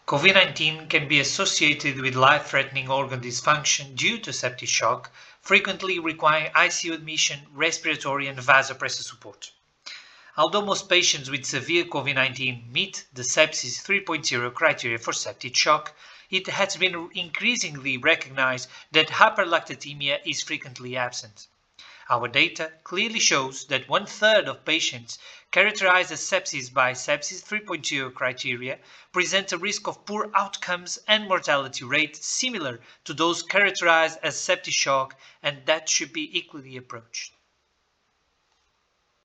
COVID-19 can be associated with life-threatening organ dysfunction due to septic shock, frequently requiring ICU admission, respiratory and vasopressor support. Although most patients with severe COVID-19 meet the sepsis 3.0 criteria for septic shock, it has been increasingly recognized that hyperlactatemia is frequently absent. Our data clearly shows that 1/3 of patients characterized as sepsis by sepsis 3.0 criteria present a risk of poor outcomes and mortality rate similar to those characterized as septic shock, and that should be equally approached.